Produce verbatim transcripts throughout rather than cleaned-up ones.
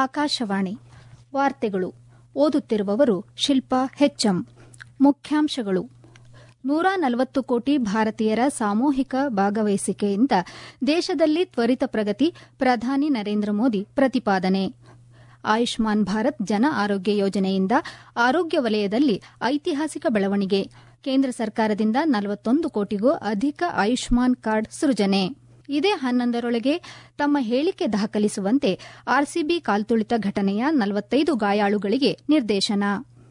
ಆಕಾಶವಾಣಿ ವಾರ್ತೆಗಳು ಓದುತ್ತಿರುವವರು ಶಿಲ್ಪಾ ಹೆಚ್ಎಂ. ಮುಖ್ಯಾಂಶಗಳು. ನೂರ ನಲವತ್ತು ಕೋಟಿ ಭಾರತೀಯರ ಸಾಮೂಹಿಕ ಭಾಗವಹಿಸುವಿಕೆಯಿಂದ ದೇಶದಲ್ಲಿ ತ್ವರಿತ ಪ್ರಗತಿ, ಪ್ರಧಾನಿ ನರೇಂದ್ರ ಮೋದಿ ಪ್ರತಿಪಾದನೆ. ಆಯುಷ್ಮಾನ್ ಭಾರತ್ ಜನ ಆರೋಗ್ಯ ಯೋಜನೆಯಿಂದ ಆರೋಗ್ಯ ವಲಯದಲ್ಲಿ ಐತಿಹಾಸಿಕ ಬೆಳವಣಿಗೆ. ಕೇಂದ್ರ ಸರ್ಕಾರದಿಂದ ನಲವತ್ತೊಂದು ಕೋಟಿಗೂ ಅಧಿಕ ಆಯುಷ್ಮಾನ್ ಕಾರ್ಡ್ ಸೃಜನೆ. ಇದೇ ಹನ್ನೊಂದರೊಳಗೆ ತಮ್ಮ ಹೇಳಿಕೆ ದಾಖಲಿಸುವಂತೆ ಆರ್ಸಿಬಿ ಕಾಲ್ತುಳಿತ ಘಟನೆಯ ನಲವತ್ತೈದು ಗಾಯಾಳುಗಳಿಗೆ ನಿರ್ದೇಶನ.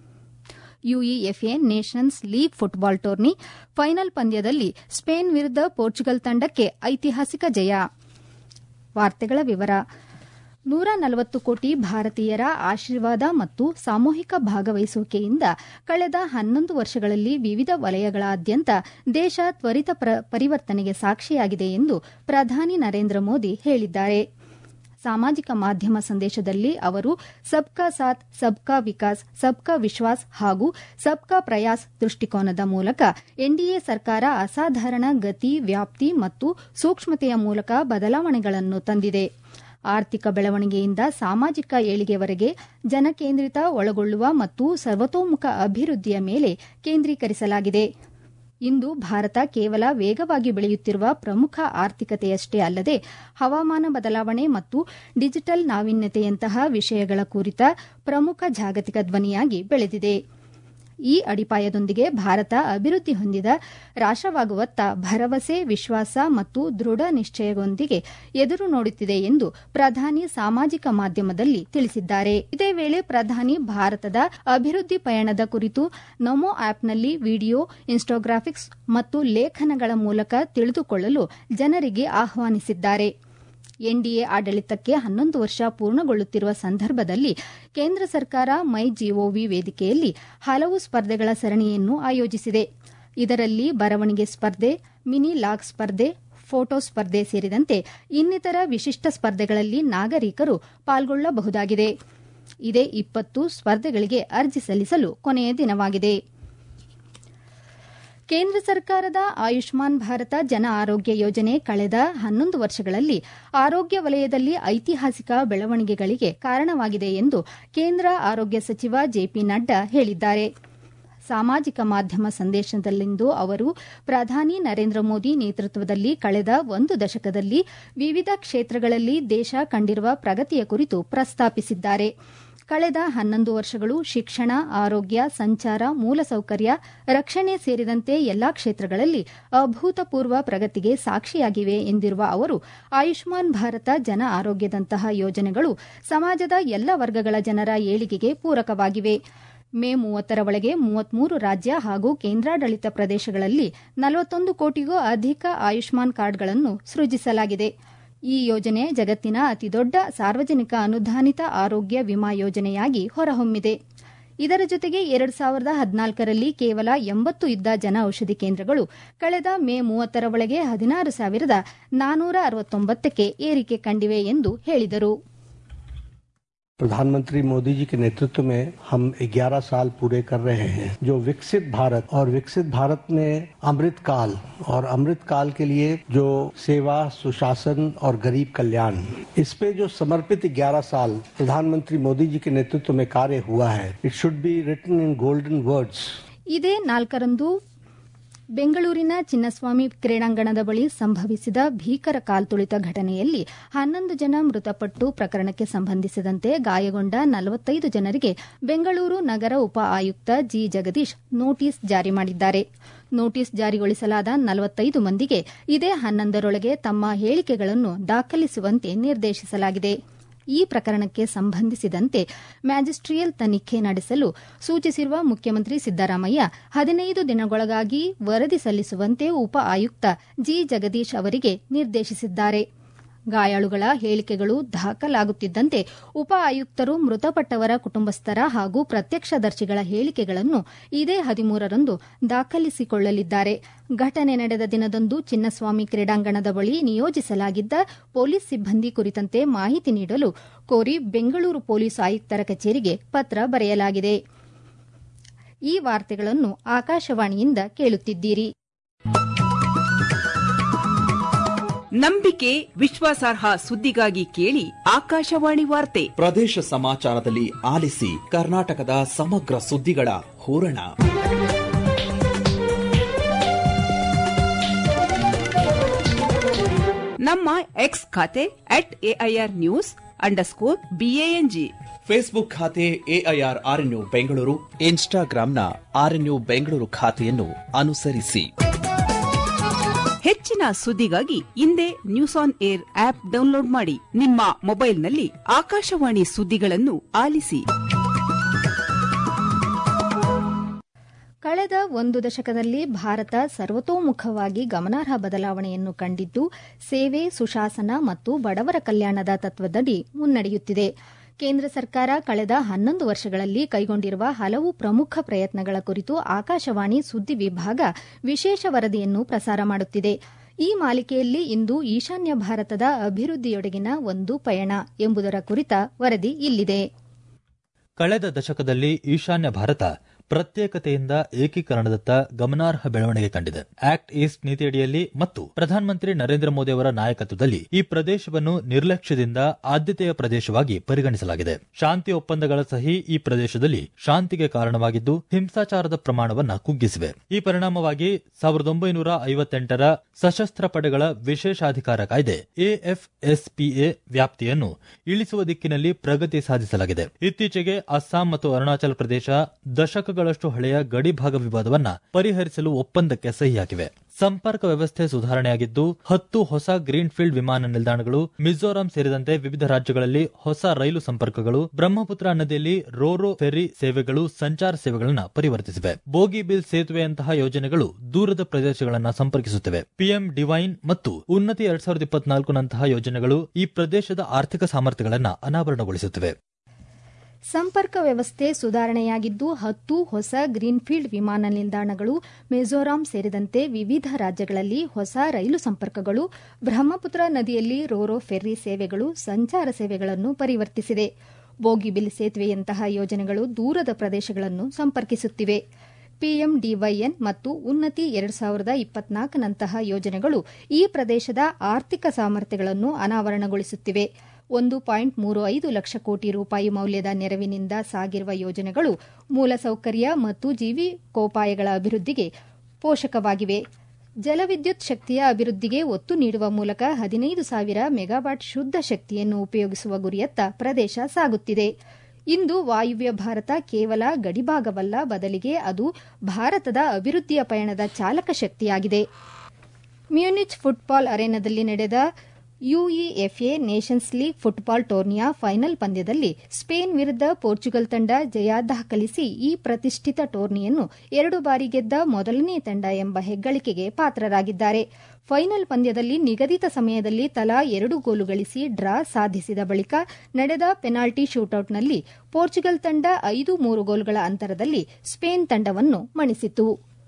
UEFA nations league football tourney final ಪಂದ್ಯದಲ್ಲಿ ಸ್ಪೇನ್ ವಿರುದ್ಧ ಪೋರ್ಚುಗಲ್ ತಂಡಕ್ಕೆ ಐತಿಹಾಸಿಕ ಜಯ. ವಾರ್ತೆಗಳ ವಿವರ. ನೂರ ನಲವತ್ತು ಕೋಟಿ ಭಾರತೀಯರ ಆಶೀರ್ವಾದ ಮತ್ತು ಸಾಮೂಹಿಕ ಭಾಗವಹಿಸುವಿಕೆಯಿಂದ ಕಳೆದ ಹನ್ನೊಂದು ವರ್ಷಗಳಲ್ಲಿ ವಿವಿಧ ವಲಯಗಳಾದ್ಯಂತ ದೇಶ ತ್ವರಿತ ಪರಿವರ್ತನೆಗೆ ಸಾಕ್ಷಿಯಾಗಿದೆ ಎಂದು ಪ್ರಧಾನಿ ನರೇಂದ್ರ ಮೋದಿ ಹೇಳಿದ್ದಾರೆ. ಸಾಮಾಜಿಕ ಮಾಧ್ಯಮ ಸಂದೇಶದಲ್ಲಿ ಅವರು ಸಬ್ಕಾ ಸಾಥ್, ಸಬ್ಕಾ ವಿಕಾಸ್, ಸಬ್ಕಾ ವಿಶ್ವಾಸ್ ಹಾಗೂ ಸಬ್ಕಾ ಪ್ರಯಾಸ್ ದೃಷ್ಟಿಕೋನದ ಮೂಲಕ ಎನ್ಡಿಎ ಸರ್ಕಾರ ಅಸಾಧಾರಣ ಗತಿ, ವ್ಯಾಪ್ತಿ ಮತ್ತು ಸೂಕ್ಷ್ಮತೆಯ ಮೂಲಕ ಬದಲಾವಣೆಗಳನ್ನು ತಂದಿದೆ. ಆರ್ಥಿಕ ಬೆಳವಣಿಗೆಯಿಂದ ಸಾಮಾಜಿಕ ಏಳಿಗೆವರೆಗೆ ಜನಕೇಂದ್ರಿತ, ಒಳಗೊಳ್ಳುವ ಮತ್ತು ಸರ್ವತೋಮುಖ ಅಭಿವೃದ್ಧಿಯ ಮೇಲೆ ಕೇಂದ್ರೀಕರಿಸಲಾಗಿದೆ. ಇಂದು ಭಾರತ ಕೇವಲ ವೇಗವಾಗಿ ಬೆಳೆಯುತ್ತಿರುವ ಪ್ರಮುಖ ಆರ್ಥಿಕತೆಯಷ್ಟೇ ಅಲ್ಲದೆ ಹವಾಮಾನ ಬದಲಾವಣೆ ಮತ್ತು ಡಿಜಿಟಲ್ ನಾವೀನ್ಯತೆಯಂತಹ ವಿಷಯಗಳ ಕುರಿತ ಪ್ರಮುಖ ಜಾಗತಿಕ ಧ್ವನಿಯಾಗಿ ಬೆಳೆದಿದೆ. ಈ ಅಡಿಪಾಯದೊಂದಿಗೆ ಭಾರತ ಅಭಿವೃದ್ಧಿ ಹೊಂದಿದ ರಾಷ್ಟವಾಗುವತ್ತ ಭರವಸೆ, ವಿಶ್ವಾಸ ಮತ್ತು ದೃಢ ನಿಶ್ಚಯದೊಂದಿಗೆ ಎದುರು ನೋಡುತ್ತಿದೆ ಎಂದು ಪ್ರಧಾನಿ ಸಾಮಾಜಿಕ ಮಾಧ್ಯಮದಲ್ಲಿ ತಿಳಿಸಿದ್ದಾರೆ. ಇದೇ ವೇಳೆ ಪ್ರಧಾನಿ ಭಾರತದ ಅಭಿವೃದ್ಧಿ ಪಯಣದ ಕುರಿತು ನಮೋ ಆಪ್ನಲ್ಲಿ ವಿಡಿಯೋ, ಇನ್ಫೋಗ್ರಾಫಿಕ್ಸ್ ಮತ್ತು ಲೇಖನಗಳ ಮೂಲಕ ತಿಳಿದುಕೊಳ್ಳಲು ಜನರಿಗೆ ಆಹ್ವಾನಿಸಿದ್ದಾರೆ. ಎನ್ಡಿಎ ಆಡಳಿತಕ್ಕೆ ಹನ್ನೊಂದು ವರ್ಷ ಪೂರ್ಣಗೊಳ್ಳುತ್ತಿರುವ ಸಂದರ್ಭದಲ್ಲಿ ಕೇಂದ್ರ ಸರ್ಕಾರ ಮೈ ಜಿಒವಿ ವೇದಿಕೆಯಲ್ಲಿ ಹಲವು ಸ್ಪರ್ಧೆಗಳ ಸರಣಿಯನ್ನು ಆಯೋಜಿಸಿದೆ. ಇದರಲ್ಲಿ ಬರವಣಿಗೆ ಸ್ಪರ್ಧೆ, ಮಿನಿ ಲಾಗ್ ಸ್ಪರ್ಧೆ, ಫೋಟೋ ಸ್ಪರ್ಧೆ ಸೇರಿದಂತೆ ಇನ್ನಿತರ ವಿಶಿಷ್ಟ ಸ್ಪರ್ಧೆಗಳಲ್ಲಿ ನಾಗರಿಕರು ಪಾಲ್ಗೊಳ್ಳಬಹುದಾಗಿದೆ. ಇದೇ ಇಪ್ಪತ್ತು ಸ್ಪರ್ಧೆಗಳಿಗೆ ಅರ್ಜಿ ಸಲ್ಲಿಸಲು ಕೊನೆಯ ದಿನವಾಗಿದೆ. ಕೇಂದ್ರ ಸರ್ಕಾರದ ಆಯುಷ್ಮಾನ್ ಭಾರತ ಜನ ಆರೋಗ್ಯ ಯೋಜನೆ ಕಳೆದ ಹನ್ನೊಂದು ವರ್ಷಗಳಲ್ಲಿ ಆರೋಗ್ಯ ವಲಯದಲ್ಲಿ ಐತಿಹಾಸಿಕ ಬೆಳವಣಿಗೆಗಳಿಗೆ ಕಾರಣವಾಗಿದೆ ಎಂದು ಕೇಂದ್ರ ಆರೋಗ್ಯ ಸಚಿವ ಜೆಪಿ ನಡ್ಡಾ ಹೇಳಿದ್ದಾರೆ. ಸಾಮಾಜಿಕ ಮಾಧ್ಯಮ ಸಂದೇಶದಲ್ಲಿಂದು ಅವರು ಪ್ರಧಾನಿ ನರೇಂದ್ರ ಮೋದಿ ನೇತೃತ್ವದಲ್ಲಿ ಕಳೆದ ಒಂದು ದಶಕದಲ್ಲಿ ವಿವಿಧ ಕ್ಷೇತ್ರಗಳಲ್ಲಿ ದೇಶ ಕಂಡಿರುವ ಪ್ರಗತಿಯ ಕುರಿತು ಪ್ರಸ್ತಾಪಿಸಿದ್ದಾರೆ. ಕಳೆದ ಹನ್ನೊಂದು ವರ್ಷಗಳು ಶಿಕ್ಷಣ, ಆರೋಗ್ಯ, ಸಂಚಾರ, ಮೂಲಸೌಕರ್ಯ, ರಕ್ಷಣೆ ಸೇರಿದಂತೆ ಎಲ್ಲಾ ಕ್ಷೇತ್ರಗಳಲ್ಲಿ ಅಭೂತಪೂರ್ವ ಪ್ರಗತಿಗೆ ಸಾಕ್ಷಿಯಾಗಿವೆ ಎಂದಿರುವ ಅವರು, ಆಯುಷ್ಮಾನ್ ಭಾರತ ಜನ ಆರೋಗ್ಯದಂತಹ ಯೋಜನೆಗಳು ಸಮಾಜದ ಎಲ್ಲ ವರ್ಗಗಳ ಜನರ ಏಳಿಗೆಗೆ ಪೂರಕವಾಗಿವೆ. ಮೇ ಮೂವತ್ತರ ಒಳಗೆ ಮೂವತ್ಮೂರು ರಾಜ್ಯ ಹಾಗೂ ಕೇಂದ್ರಾಡಳಿತ ಪ್ರದೇಶಗಳಲ್ಲಿ ನಲವತ್ತೊಂದು ಕೋಟಿಗೂ ಅಧಿಕ ಆಯುಷ್ಮಾನ್ ಕಾರ್ಡ್ಗಳನ್ನು ಸೃಜಿಸಲಾಗಿದೆ. ಈ ಯೋಜನೆ ಜಗತ್ತಿನ ಅತಿದೊಡ್ಡ ಸಾರ್ವಜನಿಕ ಅನುದಾನಿತ ಆರೋಗ್ಯ ವಿಮಾ ಯೋಜನೆಯಾಗಿ ಹೊರಹೊಮ್ಮಿದೆ. ಇದರ ಜೊತೆಗೆ ಎರಡು ಸಾವಿರದ ಹದಿನಾಲ್ಕರಲ್ಲಿ ಕೇವಲ ಎಂಬತ್ತು ಇದ್ದ ಜನ ಔಷಧಿ ಕೇಂದ್ರಗಳು ಕಳೆದ ಮೇ ಮೂವತ್ತರ ಒಳಗೆ ಹದಿನಾರು ಸಾವಿರದ ನಾನೂರ ಅರವತ್ತೊಂಬತ್ತಕ್ಕೆ ಏರಿಕೆ ಕಂಡಿವೆ ಎಂದು ಹೇಳಿದರು. प्रधानमंत्री मोदी जी के नेतृत्व में हम ग्यारह साल पूरे कर रहे हैं. जो विकसित भारत और विकसित भारत में अमृत काल और अमृत काल के लिए जो सेवा, सुशासन और गरीब कल्याण, इस पे जो समर्पित ग्यारह साल प्रधानमंत्री मोदी जी के नेतृत्व में कार्य हुआ है, it should be written in golden words. ಇದೇ ನಾಲ್ಕರಂದು ಬೆಂಗಳೂರಿನ ಚಿನ್ನಸ್ವಾಮಿ ಕ್ರೀಡಾಂಗಣದ ಬಳಿ ಸಂಭವಿಸಿದ ಭೀಕರ ಕಾಲ್ತುಳಿತ ಘಟನೆಯಲ್ಲಿ ಹನ್ನೊಂದು ಜನ ಮೃತಪಟ್ಟು ಪ್ರಕರಣಕ್ಕೆ ಸಂಬಂಧಿಸಿದಂತೆ ಗಾಯಗೊಂಡ ನಲವತ್ತೈದು ಜನರಿಗೆ ಬೆಂಗಳೂರು ನಗರ ಉಪ ಆಯುಕ್ತ ಜಿ ಜಗದೀಶ್ ನೋಟಿಸ್ ಜಾರಿ ಮಾಡಿದ್ದಾರೆ. ನೋಟಿಸ್ ಜಾರಿಗೊಳಿಸಲಾದ ನಲವತ್ತೈದು ಮಂದಿಗೆ ಇದೇ ಹನ್ನೊಂದರೊಳಗೆ ತಮ್ಮ ಹೇಳಿಕೆಗಳನ್ನು ದಾಖಲಿಸುವಂತೆ ನಿರ್ದೇಶಿಸಲಾಗಿದೆ. ಈ ಪ್ರಕರಣಕ್ಕೆ ಸಂಬಂಧಿಸಿದಂತೆ ಮ್ಯಾಜಿಸ್ಟ್ರಿಯಲ್ ತನಿಖೆ ನಡೆಸಲು ಸೂಚಿಸಿರುವ ಮುಖ್ಯಮಂತ್ರಿ ಸಿದ್ದರಾಮಯ್ಯ ಹದಿನೈದು ದಿನಗಳೊಳಗಾಗಿ ವರದಿ ಸಲ್ಲಿಸುವಂತೆ ಉಪ ಆಯುಕ್ತ ಜಿ ಜಗದೀಶ್ ಅವರಿಗೆ ನಿರ್ದೇಶಿಸಿದ್ದಾರೆ. ಗಾಯಾಳುಗಳ ಹೇಳಿಕೆಗಳು ದಾಖಲಾಗುತ್ತಿದ್ದಂತೆ ಉಪ ಆಯುಕ್ತರು ಮೃತಪಟ್ಟವರ ಕುಟುಂಬಸ್ಥರ ಹಾಗೂ ಪ್ರತ್ಯಕ್ಷದರ್ಶಿಗಳ ಹೇಳಿಕೆಗಳನ್ನು ಇದೇ ಹದಿಮೂರರಂದು ದಾಖಲಿಸಿಕೊಳ್ಳಲಿದ್ದಾರೆ. ಘಟನೆ ನಡೆದ ದಿನದಂದು ಚಿನ್ನಸ್ವಾಮಿ ಕ್ರೀಡಾಂಗಣದ ಬಳಿ ನಿಯೋಜಿಸಲಾಗಿದ್ದ ಪೊಲೀಸ್ ಸಿಬ್ಬಂದಿ ಕುರಿತಂತೆ ಮಾಹಿತಿ ನೀಡಲು ಕೋರಿ ಬೆಂಗಳೂರು ಪೊಲೀಸ್ ಆಯುಕ್ತರ ಕಚೇರಿಗೆ ಪತ್ರ ಬರೆಯಲಾಗಿದೆ. ಈ ವಾರ್ತೆಗಳನ್ನು ಆಕಾಶವಾಣಿಯಿಂದ ಕೇಳುತ್ತಿದ್ದೀರಿ. ನಂಬಿಕೆ ವಿಶ್ವಾಸಾರ್ಹ ಸುದ್ದಿಗಾಗಿ ಕೇಳಿ ಆಕಾಶವಾಣಿ ವಾರ್ತೆ. ಪ್ರದೇಶ ಸಮಾಚಾರದಲ್ಲಿ ಆಲಿಸಿ ಕರ್ನಾಟಕದ ಸಮಗ್ರ ಸುದ್ದಿಗಳ ಹೂರಣ. ನಮ್ಮ ಎಕ್ಸ್ ಖಾತೆ at AIR news underscore BANG, Facebook ಖಾತೆ ಎಐಆರ್ ಆರ್ಎನ್ಯು ಬೆಂಗಳೂರು, ಇನ್ಸ್ಟಾಗ್ರಾಂನ ಆರ್ಎನ್ಯು ಬೆಂಗಳೂರು ಖಾತೆಯನ್ನು ಅನುಸರಿಸಿ. ಹೆಚ್ಚಿನ ಸುದ್ದಿಗಾಗಿ ಹಿಂದೆ news on air app download ಮಾಡಿ. ನಿಮ್ಮ ಮೊಬೈಲ್ನಲ್ಲಿ ಆಕಾಶವಾಣಿ ಸುದ್ದಿಗಳನ್ನು ಆಲಿಸಿ. ಕಳೆದ ಒಂದು ದಶಕದಲ್ಲಿ ಭಾರತ ಸರ್ವತೋಮುಖವಾಗಿ ಗಮನಾರ್ಹ ಬದಲಾವಣೆಯನ್ನು ಕಂಡಿದ್ದು, ಸೇವೆ, ಸುಶಾಸನ ಮತ್ತು ಬಡವರ ಕಲ್ಯಾಣದ ತತ್ವದಡಿ ಮುನ್ನಡೆಯುತ್ತಿದೆ. ಕೇಂದ್ರ ಸರ್ಕಾರ ಕಳೆದ ಹನ್ನೊಂದು ವರ್ಷಗಳಲ್ಲಿ ಕೈಗೊಂಡಿರುವ ಹಲವು ಪ್ರಮುಖ ಪ್ರಯತ್ನಗಳ ಕುರಿತು ಆಕಾಶವಾಣಿ ಸುದ್ದಿ ವಿಭಾಗ ವಿಶೇಷ ವರದಿಯನ್ನು ಪ್ರಸಾರ ಮಾಡುತ್ತಿದೆ. ಈ ಮಾಲಿಕೆಯಲ್ಲಿ ಇಂದು ಈಶಾನ್ಯ ಭಾರತದ ಅಭಿವೃದ್ಧಿಯೊಡೆಗಿನ ಒಂದು ಪಯಣ ಎಂಬುದರ ಕುರಿತ ವರದಿ ಇಲ್ಲಿದೆ. ಕಳೆದ ದಶಕದಲ್ಲಿ ಈಶಾನ್ಯ ಭಾರತ ಪ್ರತ್ಯೇಕತೆಯಿಂದ ಏಕೀಕರಣದತ್ತ ಗಮನಾರ್ಹ ಬೆಳವಣಿಗೆ ಕಂಡಿದೆ. ಆಕ್ಟ್ ಈಸ್ಟ್ ನೀತಿಯಡಿಯಲ್ಲಿ ಮತ್ತು ಪ್ರಧಾನಮಂತ್ರಿ ನರೇಂದ್ರ ಮೋದಿ ಅವರ ನಾಯಕತ್ವದಲ್ಲಿ ಈ ಪ್ರದೇಶವನ್ನು ನಿರ್ಲಕ್ಷ್ಯದಿಂದ ಆದ್ಯತೆಯ ಪ್ರದೇಶವಾಗಿ ಪರಿಗಣಿಸಲಾಗಿದೆ. ಶಾಂತಿ ಒಪ್ಪಂದಗಳ ಸಹಿ ಈ ಪ್ರದೇಶದಲ್ಲಿ ಶಾಂತಿಗೆ ಕಾರಣವಾಗಿದ್ದು, ಹಿಂಸಾಚಾರದ ಪ್ರಮಾಣವನ್ನು ಕುಗ್ಗಿಸಿವೆ. ಈ ಪರಿಣಾಮವಾಗಿ ಸಾವಿರದ ಒಂಬೈನೂರ ಐವತ್ತೆಂಟರ ಸಶಸ್ತ್ರ ಪಡೆಗಳ ವಿಶೇಷಾಧಿಕಾರ ಕಾಯ್ದೆ ಎಎಫ್ಎಸ್ಪಿಎ ವ್ಯಾಪ್ತಿಯನ್ನು ಇಳಿಸುವ ದಿಕ್ಕಿನಲ್ಲಿ ಪ್ರಗತಿ ಸಾಧಿಸಲಾಗಿದೆ. ಇತ್ತೀಚೆಗೆ ಅಸ್ಸಾಂ ಮತ್ತು ಅರುಣಾಚಲ ಪ್ರದೇಶ ದಶಕಗಳಷ್ಟು ಹಳೆಯ ಗಡಿ ಭಾಗ ವಿವಾದವನ್ನ ಪರಿಹರಿಸಲು ಒಪ್ಪಂದಕ್ಕೆ ಸಹಿ ಹಾಕಿವೆ. ಸಂಪರ್ಕ ವ್ಯವಸ್ಥೆ ಸುಧಾರಣೆಯಾಗಿದ್ದು, ಹತ್ತು ಹೊಸ ಗ್ರೀನ್ ಫೀಲ್ಡ್ ವಿಮಾನ ನಿಲ್ದಾಣಗಳು, ಮಿಜೋರಾಂ ಸೇರಿದಂತೆ ವಿವಿಧ ರಾಜ್ಯಗಳಲ್ಲಿ ಹೊಸ ರೈಲು ಸಂಪರ್ಕಗಳು, ಬ್ರಹ್ಮಪುತ್ರ ನದಿಯಲ್ಲಿ ರೋರೋ ಫೆರ್ರಿ ಸೇವೆಗಳು ಸಂಚಾರ ಸೇವೆಗಳನ್ನು ಪರಿವರ್ತಿಸಿವೆ. ಬೋಗಿಬಿಲ್ ಸೇತುವೆಯಂತಹ ಯೋಜನೆಗಳು ದೂರದ ಪ್ರದೇಶಗಳನ್ನು ಸಂಪರ್ಕಿಸುತ್ತಿವೆ. ಪಿಎಂ ಡಿವೈನ್ ಮತ್ತು ಉನ್ನತಿ ಎರಡ್ ಸಾವಿರದ ಇಪ್ಪತ್ನಾಲ್ಕುನಂತಹ ಯೋಜನೆಗಳು ಈ ಪ್ರದೇಶದ ಆರ್ಥಿಕ ಸಾಮರ್ಥ್ಯಗಳನ್ನು ಅನಾವರಣಗೊಳಿಸುತ್ತಿವೆ. ಸಂಪರ್ಕ ವ್ಯವಸ್ಥೆ ಸುಧಾರಣೆಯಾಗಿದ್ದು, ಹತ್ತು ಹೊಸ ಗ್ರೀನ್ಫೀಲ್ಡ್ ವಿಮಾನ ನಿಲ್ದಾಣಗಳು, ಮಿಜೋರಾಂ ಸೇರಿದಂತೆ ವಿವಿಧ ರಾಜ್ಯಗಳಲ್ಲಿ ಹೊಸ ರೈಲು ಸಂಪರ್ಕಗಳು, ಬ್ರಹ್ಮಪುತ್ರ ನದಿಯಲ್ಲಿ ರೋರೋ ಫೆರ್ರಿ ಸೇವೆಗಳು ಸಂಚಾರ ಸೇವೆಗಳನ್ನು ಪರಿವರ್ತಿಸಿದೆ. ಬೋಗಿಬಿಲ್ ಸೇತುವೆಯಂತಹ ಯೋಜನೆಗಳು ದೂರದ ಪ್ರದೇಶಗಳನ್ನು ಸಂಪರ್ಕಿಸುತ್ತಿವೆ. ಪಿಎಂಡಿವೈಎನ್ ಮತ್ತು ಉನ್ನತಿ ಎರಡ್ ಸಾವಿರದ ಇಪ್ಪತ್ನಾಲ್ಕನಂತಹ ಯೋಜನೆಗಳು ಈ ಪ್ರದೇಶದ ಆರ್ಥಿಕ ಸಾಮರ್ಥ್ಯಗಳನ್ನು ಅನಾವರಣಗೊಳಿಸುತ್ತಿವೆ. ಒಂದು ಪಾಯಿಂಟ್ ಮೂರು ಐದು ಲಕ್ಷ ಕೋಟಿ ರೂಪಾಯಿ ಮೌಲ್ಯದ ನೆರವಿನಿಂದ ಸಾಗಿರುವ ಯೋಜನೆಗಳು ಮೂಲಸೌಕರ್ಯ ಮತ್ತು ಜೀವಿಕೋಪಾಯಗಳ ಅಭಿವೃದ್ಧಿಗೆ ಪೋಷಕವಾಗಿವೆ. ಜಲವಿದ್ಯುತ್ ಶಕ್ತಿಯ ಅಭಿವೃದ್ಧಿಗೆ ಒತ್ತು ನೀಡುವ ಮೂಲಕ ಹದಿನೈದು ಸಾವಿರ ಮೆಗಾವಾಟ್ ಶುದ್ಧ ಶಕ್ತಿಯನ್ನು ಉಪಯೋಗಿಸುವ ಗುರಿಯತ್ತ ಪ್ರದೇಶ ಸಾಗುತ್ತಿದೆ. ಇಂದು ವಾಯುವ್ಯ ಭಾರತ ಕೇವಲ ಗಡಿಭಾಗವಲ್ಲ, ಬದಲಿಗೆ ಅದು ಭಾರತದ ಅಭಿವೃದ್ಧಿಯ ಪಯಣದ ಚಾಲಕ ಶಕ್ತಿಯಾಗಿದೆ. ಮ್ಯೂನಿಚ್ ಫುಟ್ಬಾಲ್ ಅರೇನಾದಲ್ಲಿ ನಡೆದ ಯುಇಎಫ್ಎ ನೇಷನ್ಸ್ ಲೀಗ್ ಫುಟ್ಬಾಲ್ ಟೂರ್ನಿಯ ಫೈನಲ್ ಪಂದ್ಯದಲ್ಲಿ ಸ್ಪೇನ್ ವಿರುದ್ಧ ಪೋರ್ಚುಗಲ್ ತಂಡ ಜಯ ದಾಖಲಿಸಿ ಈ ಪ್ರತಿಷ್ಠಿತ ಟೂರ್ನಿಯನ್ನು ಎರಡು ಬಾರಿ ಗೆದ್ದ ಮೊದಲನೇ ತಂಡ ಎಂಬ ಹೆಗ್ಗಳಿಕೆಗೆ ಪಾತ್ರರಾಗಿದ್ದಾರೆ. ಫೈನಲ್ ಪಂದ್ಯದಲ್ಲಿ ನಿಗದಿತ ಸಮಯದಲ್ಲಿ ತಲಾ ಎರಡು ಗೋಲು ಗಳಿಸಿ ಡ್ರಾ ಸಾಧಿಸಿದ ಬಳಿಕ ನಡೆದ ಪೆನಾಲ್ಟಿ ಶೂಟೌಟ್ನಲ್ಲಿ ಪೋರ್ಚುಗಲ್ ತಂಡ ಐದು ಮೂರು ಗೋಲುಗಳ ಅಂತರದಲ್ಲಿ ಸ್ಪೇನ್ ತಂಡವನ್ನು ಮಣಿಸಿತು.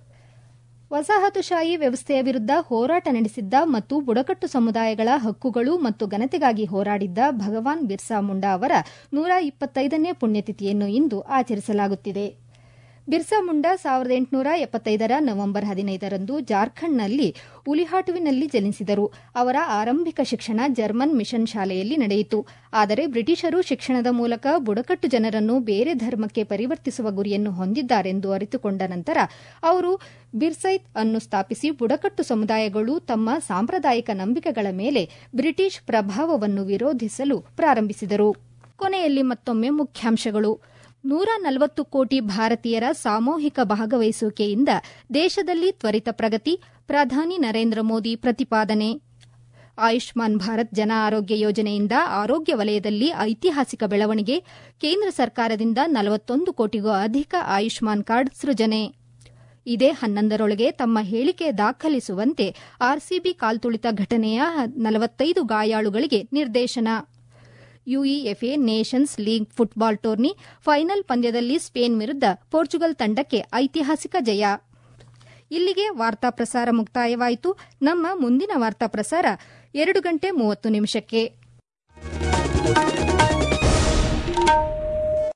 ವಸಾಹತುಶಾಹಿ ವ್ಯವಸ್ಥೆಯ ವಿರುದ್ಧ ಹೋರಾಟ ನಡೆಸಿದ್ದ ಮತ್ತು ಬುಡಕಟ್ಟು ಸಮುದಾಯಗಳ ಹಕ್ಕುಗಳು ಮತ್ತು ಘನತೆಗಾಗಿ ಹೋರಾಡಿದ್ದ ಭಗವಾನ್ ಬಿರ್ಸಾ ಮುಂಡಾ ಅವರ ನೂರ ಇಪ್ಪತ್ತೈದನೇ ಪುಣ್ಯತಿಥಿಯನ್ನು ಇಂದು ಆಚರಿಸಲಾಗುತ್ತಿದೆ. ಬಿರ್ಸಾ ಮುಂಡಾ ಸಾವಿರದ ಎಂಟುನೂರ ಎಪ್ಪತ್ತೈದರ ನವೆಂಬರ್ ಹದಿನೈದರಂದು ಜಾರ್ಖಂಡ್ನಲ್ಲಿ ಉಲಿಹಾಟುವಿನಲ್ಲಿ ಜನಿಸಿದರು. ಅವರ ಆರಂಭಿಕ ಶಿಕ್ಷಣ ಜರ್ಮನ್ ಮಿಷನ್ ಶಾಲೆಯಲ್ಲಿ ನಡೆಯಿತು. ಆದರೆ ಬ್ರಿಟಿಷರು ಶಿಕ್ಷಣದ ಮೂಲಕ ಬುಡಕಟ್ಟು ಜನರನ್ನು ಬೇರೆ ಧರ್ಮಕ್ಕೆ ಪರಿವರ್ತಿಸುವ ಗುರಿಯನ್ನು ಹೊಂದಿದ್ದಾರೆಂದು ಅರಿತುಕೊಂಡ ನಂತರ ಅವರು ಬಿರ್ಸೈತ್ ಅನ್ನು ಸ್ಥಾಪಿಸಿ ಬುಡಕಟ್ಟು ಸಮುದಾಯಗಳು ತಮ್ಮ ಸಾಂಪ್ರದಾಯಿಕ ನಂಬಿಕೆಗಳ ಮೇಲೆ ಬ್ರಿಟಿಷ್ ಪ್ರಭಾವವನ್ನು ವಿರೋಧಿಸಲು ಪ್ರಾರಂಭಿಸಿದರು. ಕೊನೆಯಲ್ಲಿ ಮತ್ತೊಮ್ಮೆ ಮುಖ್ಯಾಂಶಗಳು. ನೂರ ನಲವತ್ತು ಕೋಟಿ ಭಾರತೀಯರ ಸಾಮೂಹಿಕ ಭಾಗವಹಿಸುವಿಕೆಯಿಂದ ದೇಶದಲ್ಲಿ ತ್ವರಿತ ಪ್ರಗತಿ, ಪ್ರಧಾನಿ ನರೇಂದ್ರ ಮೋದಿ ಪ್ರತಿಪಾದನೆ. ಆಯುಷ್ಮಾನ್ ಭಾರತ್ ಜನ ಆರೋಗ್ಯ ಯೋಜನೆಯಿಂದ ಆರೋಗ್ಯ ವಲಯದಲ್ಲಿ ಐತಿಹಾಸಿಕ ಬೆಳವಣಿಗೆ, ಕೇಂದ್ರ ಸರ್ಕಾರದಿಂದ ನಲವತ್ತೊಂದು ಕೋಟಿಗೂ ಅಧಿಕ ಆಯುಷ್ಮಾನ್ ಕಾರ್ಡ್ ಸೃಜನೆ. ಇದೇ ಹನ್ನೊಂದರೊಳಗೆ ತಮ್ಮ ಹೇಳಿಕೆ ದಾಖಲಿಸುವಂತೆ ಆರ್ಸಿಬಿ ಕಾಲ್ತುಳಿತ ಘಟನೆಯ ನಲವತ್ತೈದು ಗಾಯಾಳುಗಳಿಗೆ ನಿರ್ದೇಶನ. UEFA nations league football tourney final ಪಂದ್ಯದಲ್ಲಿ ಸ್ಪೇನ್ ವಿರುದ್ಧ ಪೋರ್ಚುಗಲ್ ತಂಡಕ್ಕೆ ಐತಿಹಾಸಿಕ ಜಯ. ಇಲ್ಲಿಗೆ ವಾರ್ತಾ ಪ್ರಸಾರ ಮುಕ್ತಾಯವಾಯಿತು. ನಮ್ಮ ಮುಂದಿನ ವಾರ್ತಾ ಪ್ರಸಾರ ಎರಡು ಗಂಟೆ ಮೂವತ್ತು ನಿಮಿಷಕ್ಕೆ.